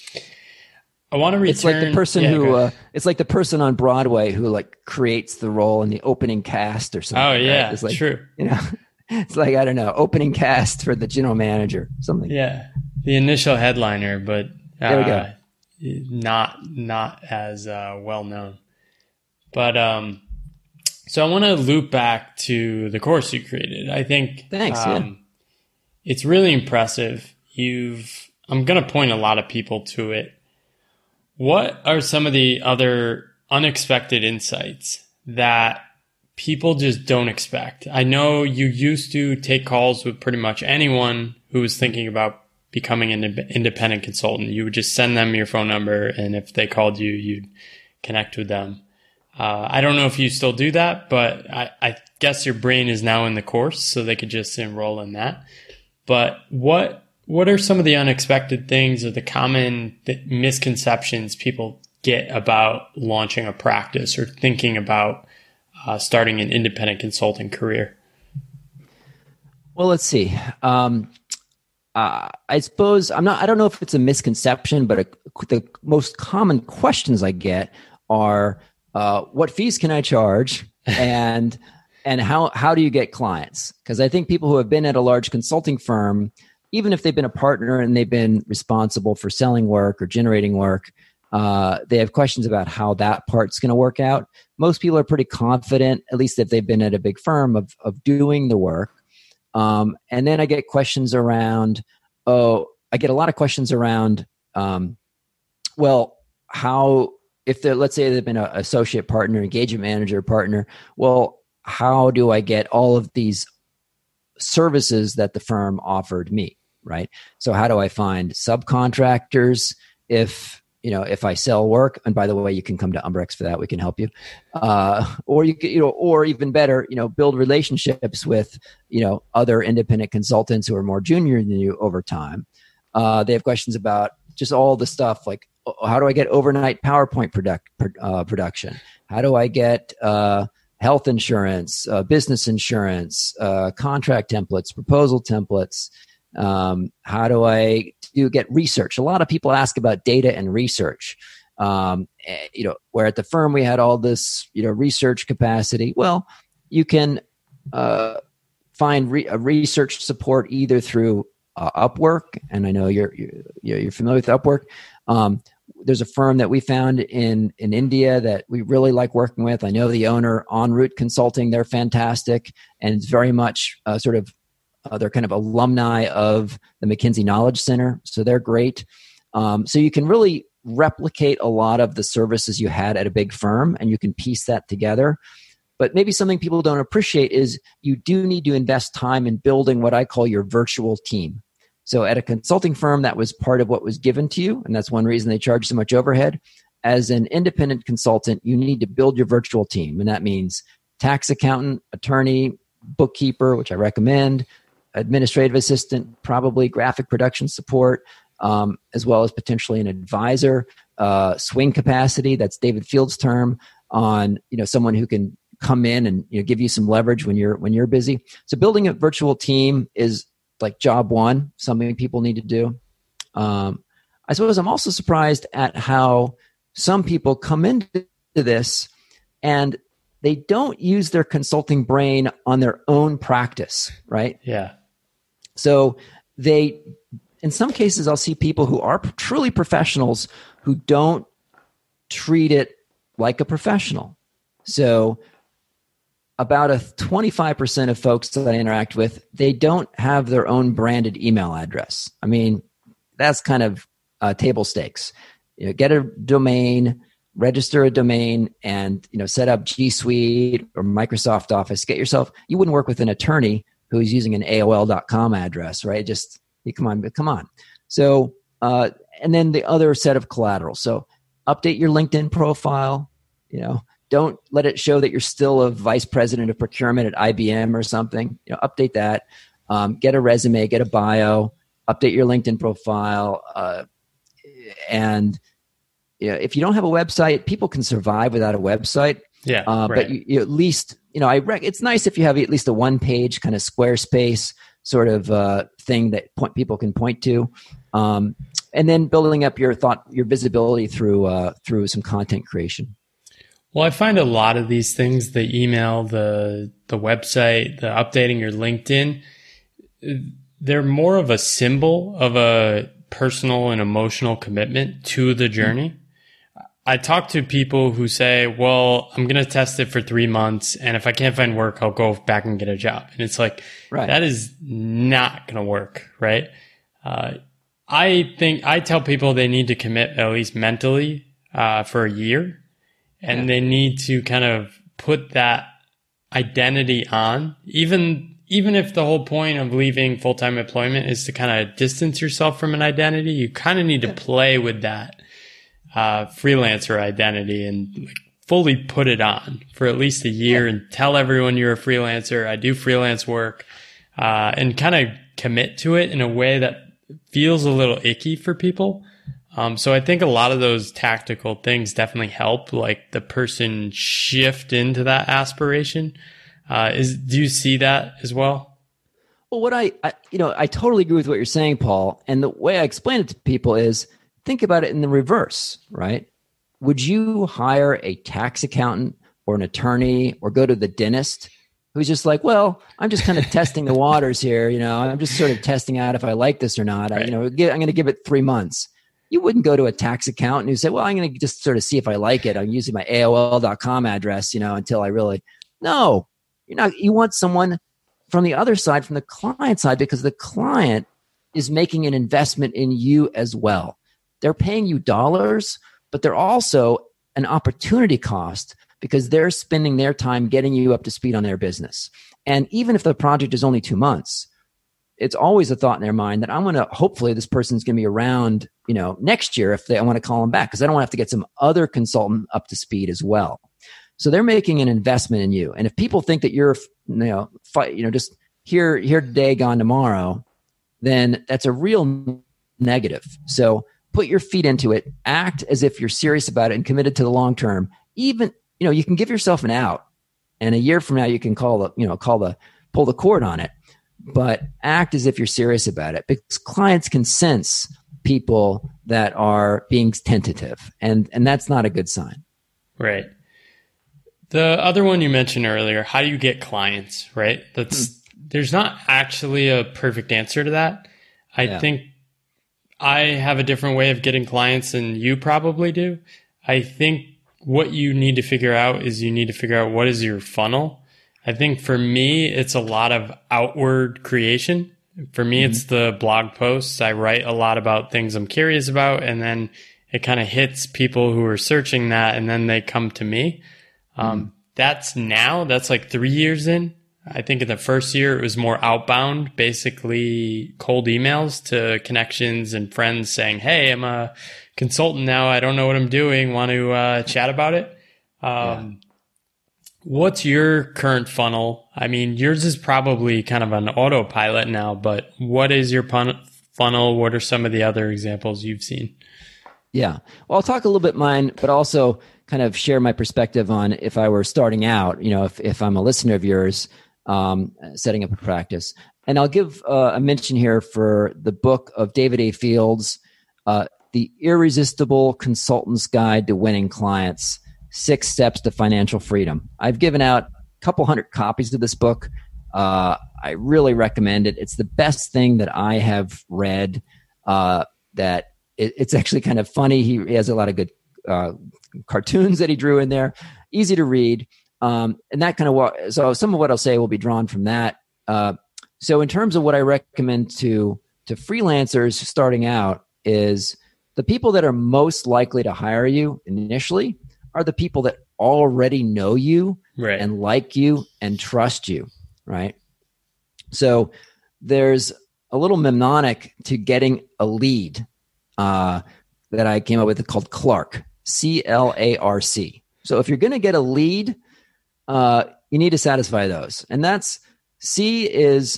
[SPEAKER 1] I want to return.
[SPEAKER 2] It's like the person
[SPEAKER 1] yeah,
[SPEAKER 2] who uh, it's like the person on Broadway who like creates the role in the opening cast or something.
[SPEAKER 1] Oh yeah,
[SPEAKER 2] right? It's like,
[SPEAKER 1] true.
[SPEAKER 2] You know, it's like, I don't know, opening cast for the general manager, something.
[SPEAKER 1] Yeah, the initial headliner, but uh,
[SPEAKER 2] there we go.
[SPEAKER 1] Not not as uh, well known. But um. So I want to loop back to the course you created. I think
[SPEAKER 2] Thanks,
[SPEAKER 1] um,
[SPEAKER 2] yeah.
[SPEAKER 1] It's really impressive. You've I'm going to point a lot of people to it. What are some of the other unexpected insights that people just don't expect? I know you used to take calls with pretty much anyone who was thinking about becoming an independent consultant. You would just send them your phone number, and if they called you, you'd connect with them. Uh, I don't know if you still do that, but I, I guess your brain is now in the course, so they could just enroll in that. But what what are some of the unexpected things or the common th- misconceptions people get about launching a practice or thinking about uh, starting an independent consulting career?
[SPEAKER 2] Well, let's see. Um, uh, I suppose I'm not. I don't know if it's a misconception, but a, the most common questions I get are, Uh, what fees can I charge, and and how how do you get clients? Because I think people who have been at a large consulting firm, even if they've been a partner and they've been responsible for selling work or generating work, uh, they have questions about how that part's going to work out. Most people are pretty confident, at least if they've been at a big firm, of of doing the work. Um, and then I get questions around. Oh, I get a lot of questions around. Um, well, how. If they're, let's say they've been an associate partner, engagement manager, partner, well, how do I get all of these services that the firm offered me, right? So how do I find subcontractors if, you know, if I sell work? And by the way, you can come to Umbrex for that. We can help you. Uh, or you could, you know, or even better, you know, build relationships with, you know, other independent consultants who are more junior than you over time. Uh, they have questions about just all the stuff like, how do I get overnight PowerPoint product, uh, production? How do I get uh, health insurance, uh, business insurance, uh, contract templates, proposal templates? Um, how do I do get research? A lot of people ask about data and research. Um, you know, where at the firm we had all this, you know, research capacity. Well, you can uh, find re- a research support either through uh, Upwork, and I know you're you're, you're familiar with Upwork. Um, there's a firm that we found in, in India that we really like working with. I know the owner, En Route Consulting. They're fantastic. And it's very much uh, sort of, uh, they're kind of alumni of the McKinsey Knowledge Center. So they're great. Um, so you can really replicate a lot of the services you had at a big firm, and you can piece that together. But maybe something people don't appreciate is you do need to invest time in building what I call your virtual team. So at a consulting firm, that was part of what was given to you, and that's one reason they charge so much overhead. As an independent consultant, you need to build your virtual team, and that means tax accountant, attorney, bookkeeper, which I recommend, administrative assistant, probably graphic production support, um, as well as potentially an advisor, uh, swing capacity. That's David Field's term on, you know, someone who can come in and, you know, give you some leverage when you're, when you're busy. So building a virtual team is like job one, something people need to do. Um, I suppose I'm also surprised at how some people come into this and they don't use their consulting brain on their own practice, right?
[SPEAKER 1] Yeah.
[SPEAKER 2] So they, in some cases, I'll see people who are truly professionals who don't treat it like a professional. So about a twenty-five percent of folks that I interact with, they don't have their own branded email address. I mean, that's kind of uh, table stakes. You know, get a domain, register a domain, and, you know, set up G Suite or Microsoft Office. Get yourself, you wouldn't work with an attorney who's using an A O L dot com address, right? Just, you come on, come on. So, uh, and then the other set of collateral. So update your LinkedIn profile, you know, don't let it show that you're still a vice president of procurement at I B M or something. You know, update that. Um, get a resume, get a bio, update your LinkedIn profile. Uh, and you know, if you don't have a website, people can survive without a website.
[SPEAKER 1] Yeah,
[SPEAKER 2] uh,
[SPEAKER 1] right.
[SPEAKER 2] But you, you at least, you know, I rec- it's nice if you have at least a one-page kind of Squarespace sort of uh, thing that point, people can point to, um, and then building up your thought, your visibility through uh, through some content creation.
[SPEAKER 1] Well, I find a lot of these things, the email, the the website, the updating your LinkedIn, they're more of a symbol of a personal and emotional commitment to the journey. Mm-hmm. I talk to people who say, well, I'm going to test it for three months. And if I can't find work, I'll go back and get a job. And it's like, right. That is not going to work, right? Uh, I think I tell people they need to commit at least mentally uh, for a year. And yeah. They need to kind of put that identity on, even even if the whole point of leaving full-time employment is to kind of distance yourself from an identity, you kind of need yeah. to play with that uh, freelancer identity and like, fully put it on for at least a year yeah. and tell everyone you're a freelancer. I do freelance work uh, and kind of commit to it in a way that feels a little icky for people. Um, so I think a lot of those tactical things definitely help, like the person shift into that aspiration. Uh, is, do you see that as well?
[SPEAKER 2] Well, what I, I, you know, I totally agree with what you're saying, Paul. And the way I explain it to people is think about it in the reverse, right? Would you hire a tax accountant or an attorney or go to the dentist who's just like, well, I'm just kind of testing the waters here. You know, I'm just sort of testing out if I like this or not. Right. I, you know, I'm going to give it three months. You wouldn't go to a tax accountant who say, well, I'm going to just sort of see if I like it. I'm using my A O L dot com address, you know, until I really, no, you're not, you want someone from the other side, from the client side, because the client is making an investment in you as well. They're paying you dollars, but they're also an opportunity cost because they're spending their time getting you up to speed on their business. And even if the project is only two months, it's always a thought in their mind that I'm going to, hopefully this person's going to be around, you know, next year if they, I want to call them back because I don't want to have to get some other consultant up to speed as well. So they're making an investment in you. And if people think that you're, you know, fight, you know, just here, here today, gone tomorrow, then that's a real negative. So put your feet into it, act as if you're serious about it and committed to the long term. Even, you know, you can give yourself an out and a year from now you can call the, you know, call the, pull the cord on it. But act as if you're serious about it because clients can sense people that are being tentative, and, and that's not a good sign.
[SPEAKER 1] Right. The other one you mentioned earlier, how do you get clients, right? That's hmm. There's not actually a perfect answer to that. I yeah. think I have a different way of getting clients than you probably do. I think what you need to figure out is you need to figure out what is your funnel. I think for me, it's a lot of outward creation. For me, mm-hmm. it's the blog posts. I write a lot about things I'm curious about, and then it kind of hits people who are searching that, and then they come to me. Um, mm-hmm. That's now, that's like three years in. I think in the first year, it was more outbound, basically cold emails to connections and friends saying, hey, I'm a consultant now. I don't know what I'm doing. Want to uh, chat about it? Um, yeah. What's your current funnel? I mean, yours is probably kind of an autopilot now, but what is your pun- funnel? What are some of the other examples you've seen?
[SPEAKER 2] Yeah. Well, I'll talk a little bit mine, but also kind of share my perspective on if I were starting out, you know, if, if I'm a listener of yours, um, setting up a practice. And I'll give uh, a mention here for the book of David A. Fields, uh, The Irresistible Consultant's Guide to Winning Clients, Six Steps to Financial Freedom. I've given out a couple hundred copies of this book. Uh, I really recommend it. It's the best thing that I have read. Uh, that it, it's actually kind of funny. He, he has a lot of good uh, cartoons that he drew in there, easy to read. Um, and that kind of what, so some of what I'll say will be drawn from that. Uh, so in terms of what I recommend to, to freelancers starting out is the people that are most likely to hire you initially are the people that already know you
[SPEAKER 1] right.
[SPEAKER 2] and like you and trust you, right? So there's a little mnemonic to getting a lead uh, that I came up with called CLARC, C L A R C. So if you're going to get a lead, uh, you need to satisfy those. And that's C is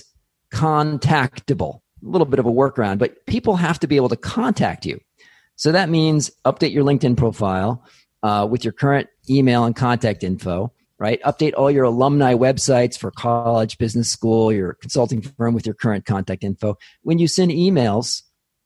[SPEAKER 2] contactable, a little bit of a workaround, but people have to be able to contact you. So that means update your LinkedIn profile, Uh, with your current email and contact info, right? Update all your alumni websites for college, business school, your consulting firm with your current contact info. When you send emails,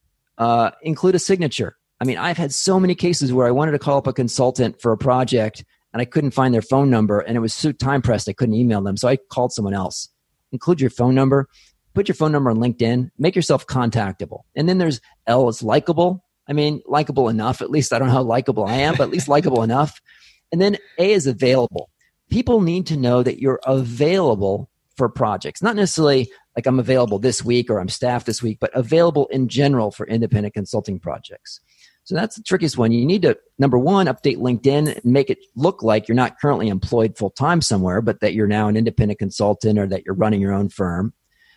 [SPEAKER 2] uh, include a signature. I mean, I've had so many cases where I wanted to call up a consultant for a project and I couldn't find their phone number and it was so time pressed I couldn't email them. So I called someone else. Include your phone number. Put your phone number on LinkedIn. Make yourself contactable. And then there's L is likable. I mean, likable enough. At least I don't know how likable I am, but at least likable enough. And then A is available. People need to know that you're available for projects. Not necessarily like I'm available this week or I'm staffed this week, but available in general for independent consulting projects. So that's the trickiest one. You need to, number one, update LinkedIn and make it look like you're not currently employed full-time somewhere, but that you're now an independent consultant or that you're running your own firm.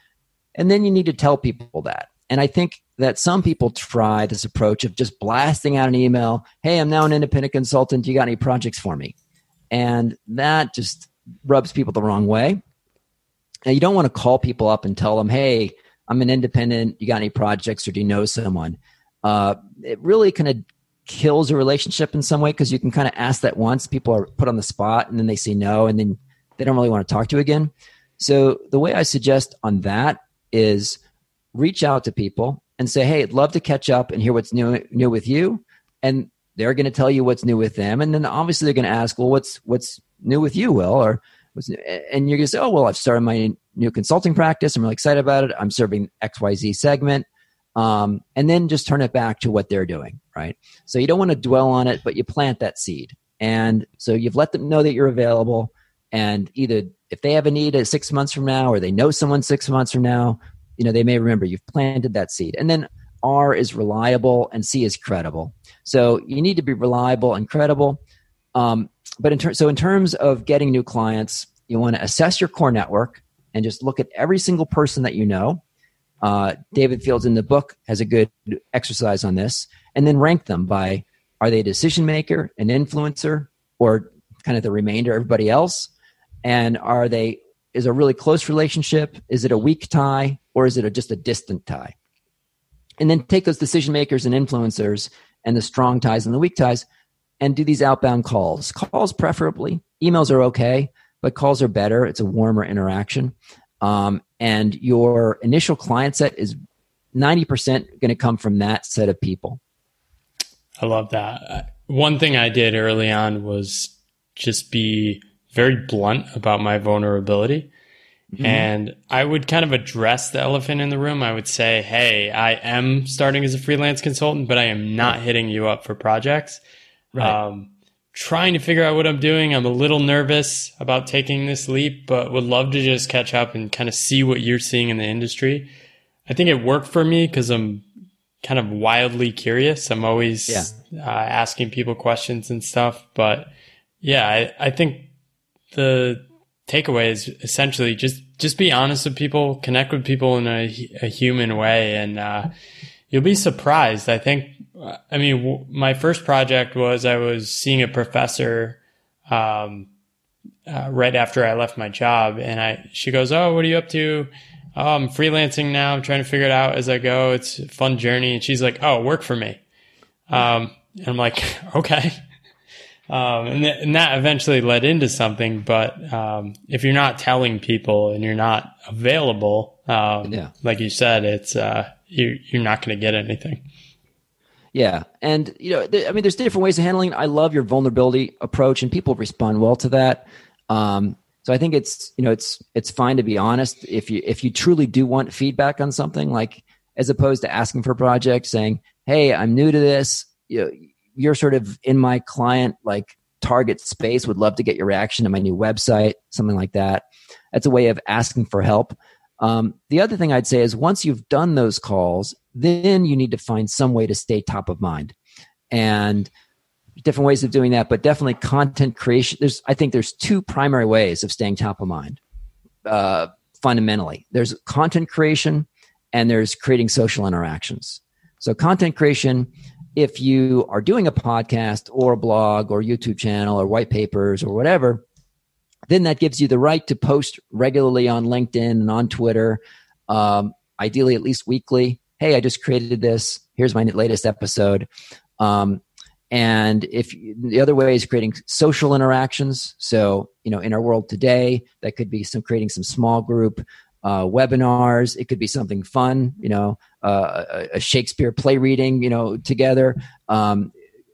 [SPEAKER 2] And then you need to tell people that. And I think that some people try this approach of just blasting out an email. Hey, I'm now an independent consultant. You got any projects for me? And that just rubs people the wrong way. And you don't want to call people up and tell them, hey, I'm an independent. You got any projects or do you know someone? Uh, it really kind of kills a relationship in some way because you can kind of ask that once. People are put on the spot and then they say no and then they don't really want to talk to you again. So the way I suggest on that is reach out to people and say, hey, I'd love to catch up and hear what's new new with you. And they're going to tell you what's new with them. And then obviously they're going to ask, well, what's what's new with you, Will? Or what's new? And you're going to say, oh, well, I've started my new consulting practice. I'm really excited about it. I'm serving X Y Z segment. Um, and then just turn it back to what they're doing, right? So you don't want to dwell on it, but you plant that seed. And so you've let them know that you're available. And either if they have a need at six months from now or they know someone six months from now, you know, they may remember you've planted that seed. And then R is reliable and C is credible. So you need to be reliable and credible. Um, but in ter- so in terms of getting new clients, you want to assess your core network and just look at every single person that you know. Uh, David Fields in the book has a good exercise on this. And then rank them by, are they a decision maker, an influencer, or kind of the remainder, everybody else? And are they, is a really close relationship? Is it a weak tie? Or is it a, just a distant tie? And then take those decision makers and influencers and the strong ties and the weak ties and do these outbound calls. Calls preferably. Emails are okay, but calls are better. It's a warmer interaction. Um, and your initial client set is ninety percent going to come from that set of people.
[SPEAKER 1] I love that. One thing I did early on was just be very blunt about my vulnerability. Mm-hmm. And I would kind of address the elephant in the room. I would say, hey, I am starting as a freelance consultant, but I am not hitting you up for projects. Right. Um, trying to figure out what I'm doing. I'm a little nervous about taking this leap, but would love to just catch up and kind of see what you're seeing in the industry. I think it worked for me because I'm kind of wildly curious. I'm always yeah. uh, asking people questions and stuff. But yeah, I, I think the takeaway is essentially just, just be honest with people, connect with people in a, a human way, and uh, you'll be surprised. I think, I mean, w- my first project was I was seeing a professor um, uh, right after I left my job, and I she goes, "Oh, what are you up to?" "Oh, I'm freelancing now. I'm trying to figure it out as I go. It's a fun journey." And she's like, "Oh, work for me." Um, and I'm like, "Okay." Um, and, th- and that eventually led into something. But um, if you're not telling people and you're not available, um, yeah. like you said, it's uh, you, you're not going to get anything.
[SPEAKER 2] Yeah. And, you know, th- I mean, there's different ways of handling it. I love your vulnerability approach, and people respond well to that. Um, so I think it's, you know, it's, it's fine to be honest. If you, if you truly do want feedback on something, like, as opposed to asking for a project, saying, "Hey, I'm new to this. You know, you're sort of in my client, like, target space. Would love to get your reaction to my new website," something like that. That's a way of asking for help. Um, the other thing I'd say is, once you've done those calls, then you need to find some way to stay top of mind, and different ways of doing that, but definitely content creation. There's, I think there's two primary ways of staying top of mind. Uh, fundamentally, there's content creation and there's creating social interactions. So content creation, if you are doing a podcast or a blog or YouTube channel or white papers or whatever, then that gives you the right to post regularly on LinkedIn and on Twitter, um, ideally at least weekly. "Hey, I just created this. Here's my latest episode." Um, and if the other way is creating social interactions. So, you know, in our world today, that could be some creating some small group uh, webinars. It could be something fun, you know, uh, a, a Shakespeare play reading, you know, together. Um,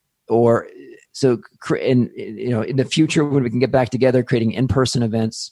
[SPEAKER 2] or so, in you know, in the future when we can get back together, creating in-person events.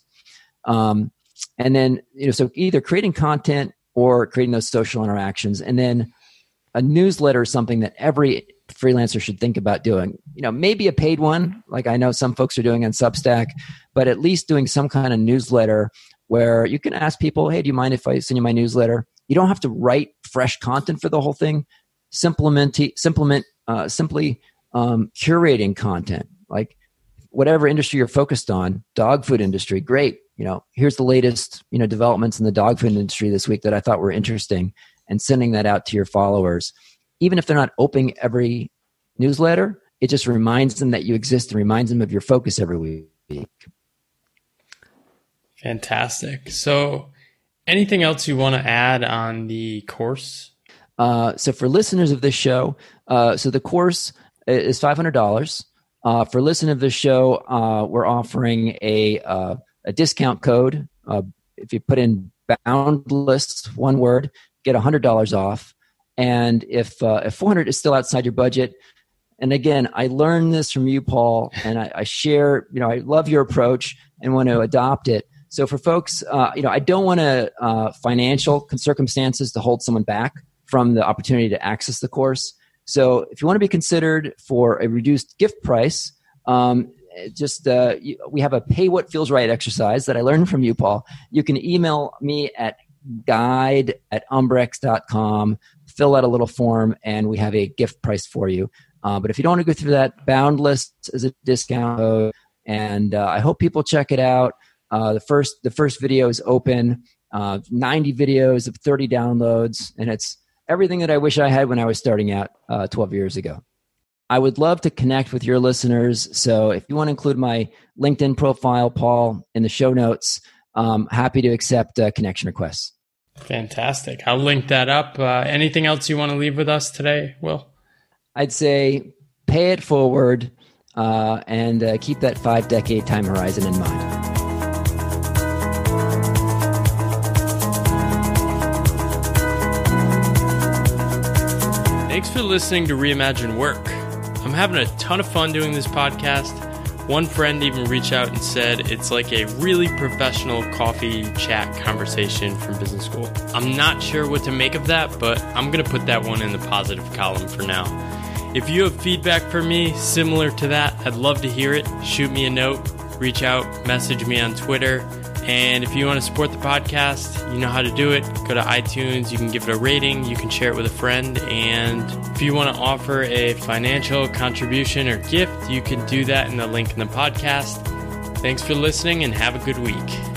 [SPEAKER 2] Um, and then, you know, so either creating content or creating those social interactions. And then a newsletter is something that every freelancer should think about doing. You know, maybe a paid one, like I know some folks are doing on Substack, but at least doing some kind of newsletter where you can ask people, "Hey, do you mind if I send you my newsletter?" You don't have to write fresh content for the whole thing. Simplement, simplement, uh, simply um, curating content, like whatever industry you're focused on, dog food industry, great. You know, here's the latest, you know, developments in the dog food industry this week that I thought were interesting, and sending that out to your followers. Even if they're not opening every newsletter, it just reminds them that you exist and reminds them of your focus every week.
[SPEAKER 1] Fantastic. So anything else you want to add on the course?
[SPEAKER 2] Uh, so for listeners of this show, uh, so the course is five hundred dollars. Uh, for listeners of this show, uh, we're offering a, uh, a discount code. Uh, if you put in Boundless, one word, get one hundred dollars off. And if uh, if four hundred dollars is still outside your budget, and again, I learned this from you, Paul, and I, I share, you know, I love your approach and want to adopt it. So for folks, uh, you know, I don't want to uh, financial circumstances to hold someone back from the opportunity to access the course. So if you want to be considered for a reduced gift price, um, just uh, you, we have a pay what feels right exercise that I learned from you, Paul. You can email me at guide at umbrex dot com, fill out a little form, and we have a gift price for you. Uh, but if you don't want to go through that, Boundless is a discount code, and uh, I hope people check it out. Uh, the first the first video is open, uh, ninety videos of thirty downloads, and it's everything that I wish I had when I was starting out uh, twelve years ago. I would love to connect with your listeners, so if you want to include my LinkedIn profile, Paul, in the show notes, um, happy to accept uh, connection requests.
[SPEAKER 1] Fantastic. I'll link that up. Uh, anything else you want to leave with us today, Will?
[SPEAKER 2] I'd say pay it forward uh, and uh, keep that five-decade time horizon in mind.
[SPEAKER 1] Thanks for listening to Reimagine Work. I'm having a ton of fun doing this podcast. One friend even reached out and said it's like a really professional coffee chat conversation from business school. I'm not sure what to make of that, but I'm going to put that one in the positive column for now. If you have feedback for me similar to that, I'd love to hear it. Shoot me a note, reach out, message me on Twitter. And if you want to support the podcast, you know how to do it. Go to iTunes, you can give it a rating, you can share it with a friend. And if you want to offer a financial contribution or gift, you can do that in the link in the podcast. Thanks for listening and have a good week.